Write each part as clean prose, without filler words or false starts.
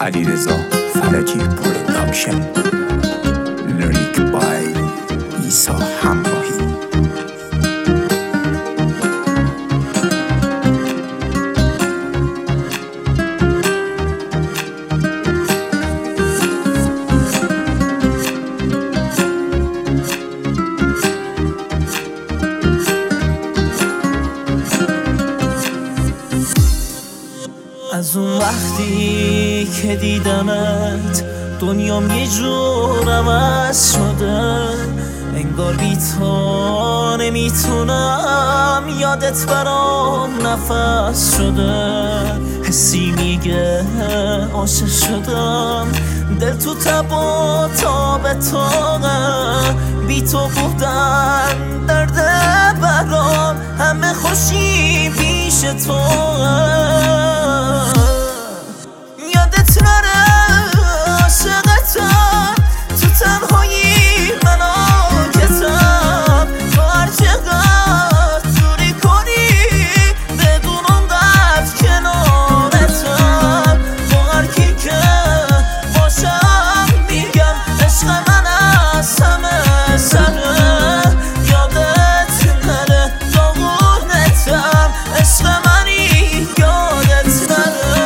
علیرضا فرجی پروداکشن. لیریک بای عیسی همراهی. از اون وقتی که دیدمت دنیام یه جور عوض شده، انگار بی تو نمیتونم، یادت برام نفس شده. حسی میگه عاشق شدم، دل تو تب و تاب توه، بی تو بودن درد برام، همه خوشی پیش توه. یادت نره عاشقتم، تو تنهایی من آکتم، تو هر چقدر دوری کنی بدون اونقدر کنارتم. با هر کی که باشم میگم عشق من از همه سره. یادت نره داغونتم، عشق منی یادت نره.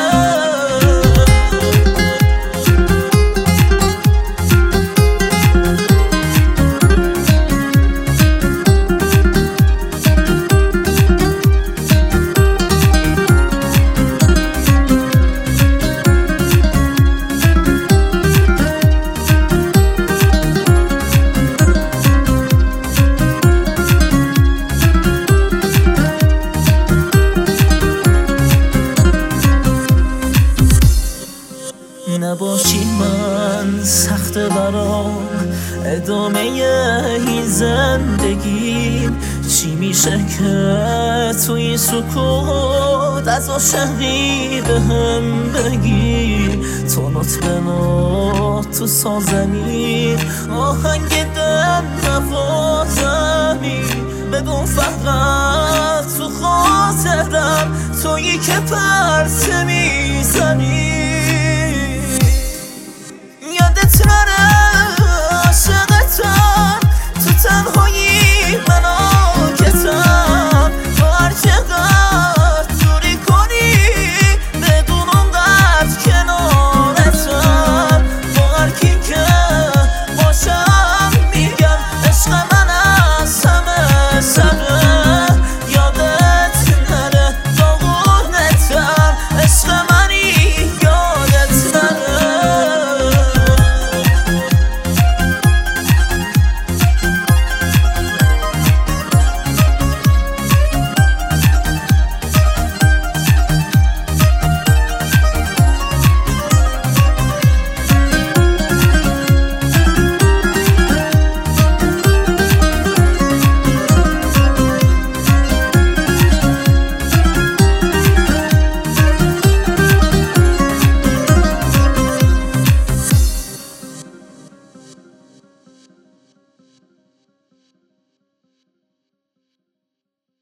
نباشی من سخت برام ادامه این زندگیم. چی میشه که تو این سکوت از عاشقی بهم بگی؟ تو نوت به نوت تو سازنی، آهنگ دل نوازنی، بدون فقط تو خاطرم تویی که پرسه میزنی.